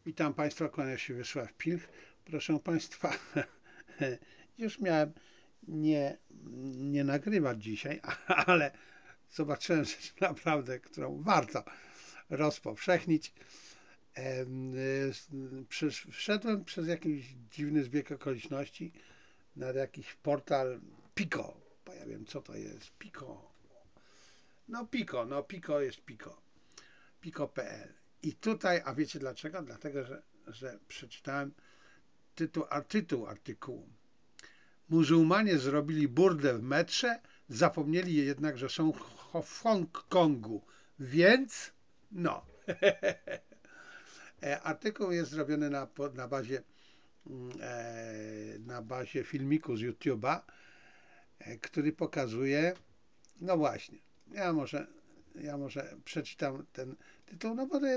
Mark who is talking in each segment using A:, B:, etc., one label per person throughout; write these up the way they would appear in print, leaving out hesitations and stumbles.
A: Witam Państwa, kłania się Wiesław Pilch. Proszę Państwa, już miałem nie nagrywać dzisiaj, ale zobaczyłem rzecz naprawdę, którą warto rozpowszechnić. Wszedłem przez jakiś dziwny zbieg okoliczności na jakiś portal Pico, bo ja wiem co to jest Pico. Pico jest Pico. Pico.pl. I tutaj, a wiecie dlaczego? Dlatego, że przeczytałem tytuł artykułu. Muzułmanie zrobili burdę w metrze, zapomnieli jednak, że są w Hongkongu, więc no. Artykuł jest zrobiony na bazie filmiku z YouTube'a, który pokazuje, no właśnie, ja może przeczytam ten tytuł, no bo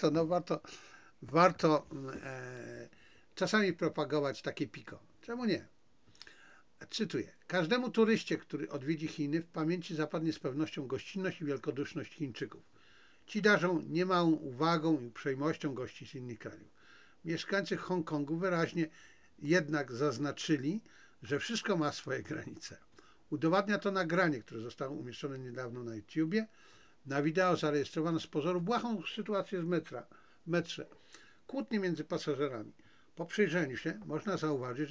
A: warto czasami propagować takie piko. Czemu nie? Cytuję. Każdemu turyście, który odwiedzi Chiny, w pamięci zapadnie z pewnością gościnność i wielkoduszność Chińczyków. Ci darzą niemałą uwagą i uprzejmością gości z innych krajów. Mieszkańcy Hongkongu wyraźnie jednak zaznaczyli, że wszystko ma swoje granice. Udowadnia to nagranie, które zostało umieszczone niedawno na YouTubie. Na wideo zarejestrowano z pozoru błahą sytuację w metrze. Kłótnie między pasażerami. Po przyjrzeniu się można zauważyć,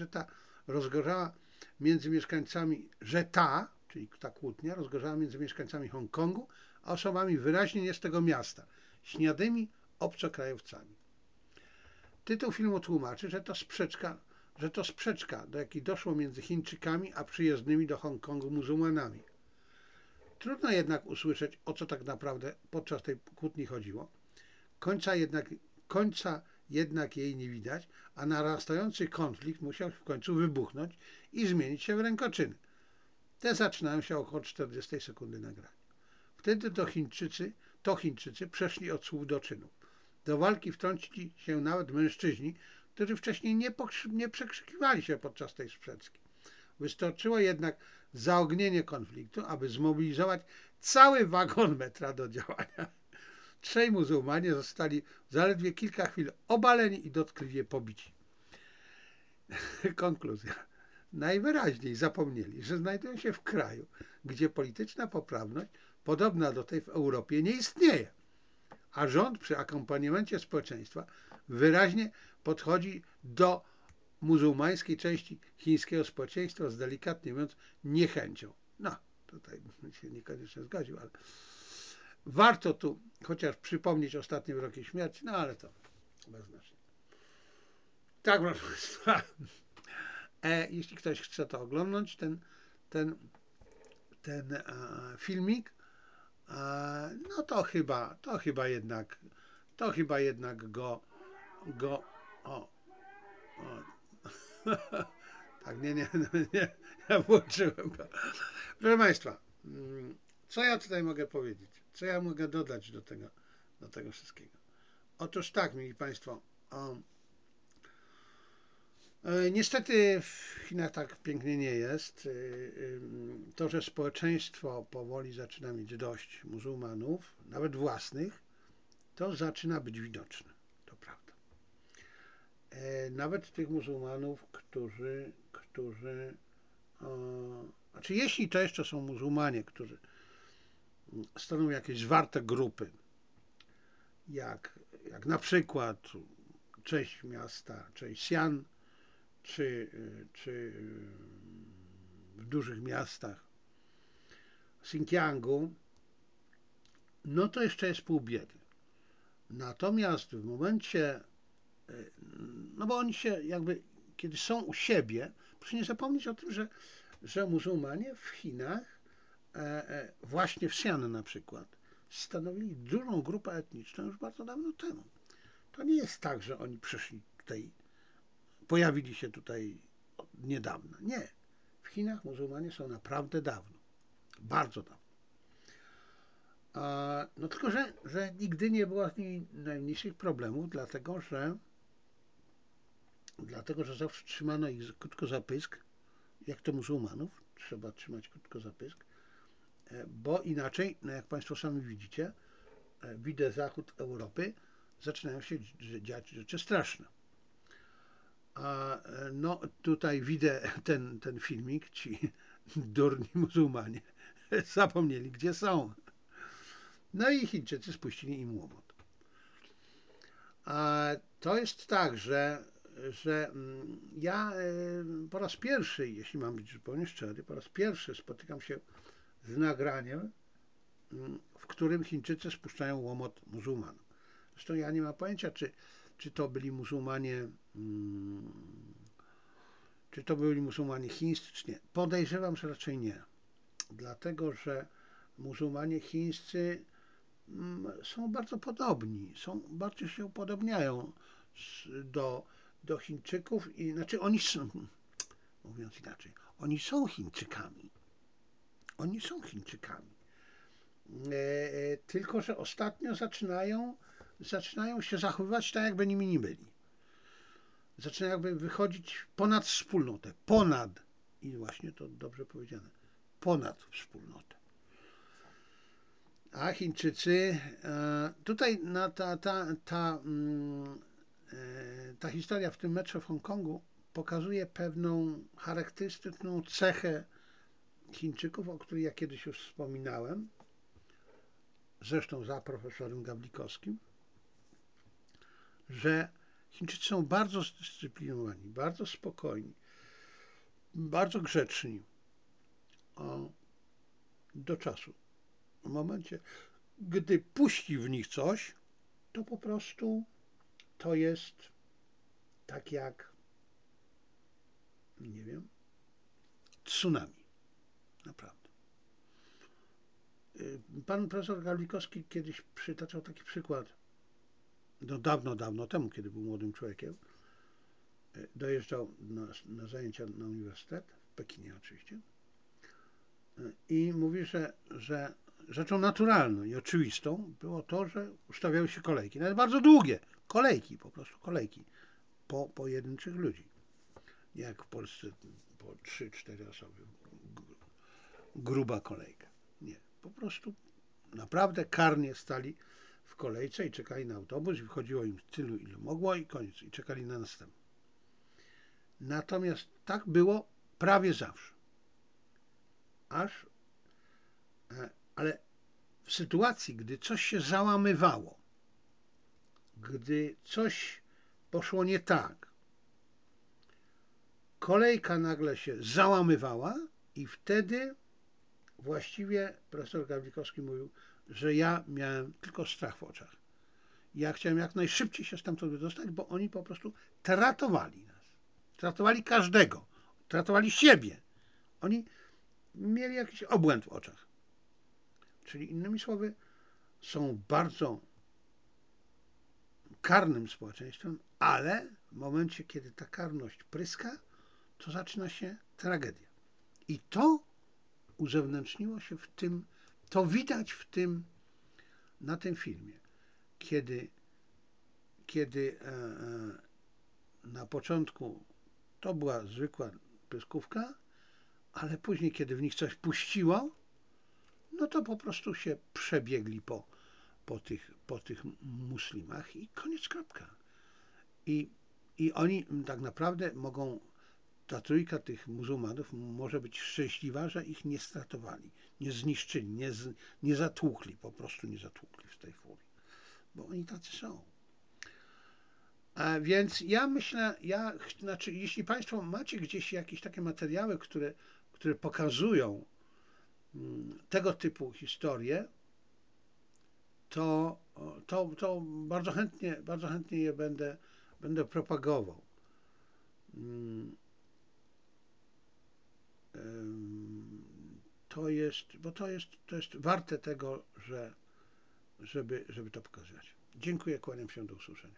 A: czyli ta kłótnia, rozgorzała między mieszkańcami Hongkongu, a osobami wyraźnie nie z tego miasta, śniadymi obcokrajowcami. Tytuł filmu tłumaczy, że to sprzeczka, do jakiej doszło między Chińczykami a przyjezdnymi do Hongkongu muzułmanami. Trudno jednak usłyszeć, o co tak naprawdę podczas tej kłótni chodziło. Końca jednak jej nie widać, a narastający konflikt musiał w końcu wybuchnąć i zmienić się w rękoczyny. Te zaczynają się około 40 sekundy nagrania. Wtedy Chińczycy przeszli od słów do czynów. Do walki wtrącili się nawet mężczyźni, którzy wcześniej nie przekrzykiwali się podczas tej sprzeczki. Wystarczyło jednak zaognienie konfliktu, aby zmobilizować cały wagon metra do działania. Trzej muzułmanie zostali zaledwie kilka chwil obaleni i dotkliwie pobici. Konkluzja. Najwyraźniej zapomnieli, że znajdują się w kraju, gdzie polityczna poprawność, podobna do tej w Europie, nie istnieje, a rząd przy akompaniamencie społeczeństwa wyraźnie podchodzi do muzułmańskiej części chińskiego społeczeństwa z, delikatnie mówiąc, niechęcią. No, tutaj bym się niekoniecznie zgodził, ale warto tu chociaż przypomnieć ostatnie wyroki śmierci, no ale to bez znaczenia. Tak, proszę Państwa. Jeśli ktoś chce to oglądnąć, ten filmik, no to chyba jednak go o, o. Tak, nie, ja włączyłem go. Proszę Państwa, co ja tutaj mogę powiedzieć? Co ja mogę dodać do tego wszystkiego? Otóż tak, mili Państwo, niestety w Chinach tak pięknie nie jest. To, że społeczeństwo powoli zaczyna mieć dość muzułmanów, nawet własnych, to zaczyna być widoczne. To prawda. Nawet tych muzułmanów, znaczy jeśli to jeszcze są muzułmanie, którzy stanowią jakieś zwarte grupy, jak na przykład część miasta, część Xi'an, czy w dużych miastach Xinjiangu, no to jeszcze jest pół biedy. Natomiast w momencie, no bo oni się jakby, kiedy są u siebie, proszę nie zapomnieć o tym, że muzułmanie w Chinach, właśnie w Xi'an na przykład, stanowili dużą grupę etniczną już bardzo dawno temu. To nie jest tak, że oni przyszli tutaj, pojawili się tutaj od niedawna. Nie. W Chinach muzułmanie są naprawdę dawno. Bardzo dawno. No tylko, że nigdy nie było z nimi najmniejszych problemów, dlatego, że zawsze trzymano ich krótko za pysk, jak to muzułmanów, trzeba trzymać krótko za pysk, bo inaczej, no jak Państwo sami widzicie, widzę zachód Europy, zaczynają się dziać rzeczy straszne. A no tutaj widzę ten filmik, ci durni muzułmanie zapomnieli, gdzie są. No i Chińczycy spuścili im łomot. A to jest tak, że ja po raz pierwszy, jeśli mam być zupełnie szczery, po raz pierwszy spotykam się z nagraniem, w którym Chińczycy spuszczają łomot muzułmanom. Zresztą ja nie mam pojęcia, czy to byli muzułmanie, czy to byli muzułmanie chińscy, czy nie. Podejrzewam, że raczej nie. Dlatego, że muzułmanie chińscy są bardzo podobni, bardzo się upodobniają do Chińczyków i znaczy oni są, mówiąc inaczej, oni są Chińczykami. Oni są Chińczykami. Tylko, że ostatnio zaczynają się zachowywać tak, jakby nimi nie byli. Zaczynają jakby wychodzić ponad wspólnotę. I właśnie to dobrze powiedziane, ponad wspólnotę. A Chińczycy, tutaj ta historia w tym metrze w Hongkongu pokazuje pewną charakterystyczną cechę Chińczyków, o której ja kiedyś już wspominałem, zresztą za profesorem Gawlikowskim, że Chińczycy są bardzo zdyscyplinowani, bardzo spokojni, bardzo grzeczni do czasu. W momencie, gdy puści w nich coś, to po prostu to jest tak jak, nie wiem, tsunami. Naprawdę. Pan profesor Gawlikowski kiedyś przytaczał taki przykład, no dawno temu, kiedy był młodym człowiekiem, dojeżdżał na zajęcia na uniwersytet, w Pekinie oczywiście, i mówi, że rzeczą naturalną i oczywistą było to, że ustawiały się kolejki, nawet bardzo długie kolejki, po prostu kolejki, po pojedynczych ludzi. Nie jak w Polsce po 3-4 osoby, gruba kolejka. Nie, po prostu naprawdę karnie stali w kolejce i czekali na autobus i wychodziło im tylu, ilu mogło i koniec. I czekali na następny. Natomiast tak było prawie zawsze. Ale w sytuacji, gdy coś się załamywało, gdy coś poszło nie tak, kolejka nagle się załamywała i wtedy właściwie profesor Gawlikowski mówił, że ja miałem tylko strach w oczach. Ja chciałem jak najszybciej się stamtąd wydostać, bo oni po prostu tratowali nas. Tratowali każdego. Tratowali siebie. Oni mieli jakiś obłęd w oczach. Czyli innymi słowy, są bardzo karnym społeczeństwem, ale w momencie, kiedy ta karność pryska, to zaczyna się tragedia. I to uzewnętrzniło się w tym, to widać na tym filmie, kiedy na początku to była zwykła pyskówka, ale później, kiedy w nich coś puściło, no to po prostu się przebiegli po tych muslimach i koniec, kropka. I oni tak naprawdę mogą, ta trójka tych muzułmanów może być szczęśliwa, że ich nie stratowali, nie zniszczyli, nie zatłukli, po prostu nie zatłukli w tej furii, bo oni tacy są. A więc ja myślę, znaczy, jeśli Państwo macie gdzieś jakieś takie materiały, które pokazują tego typu historie, to bardzo chętnie je będę propagował. Bo to jest warte tego, żeby to pokazać. Dziękuję, kłaniam się, do usłyszenia.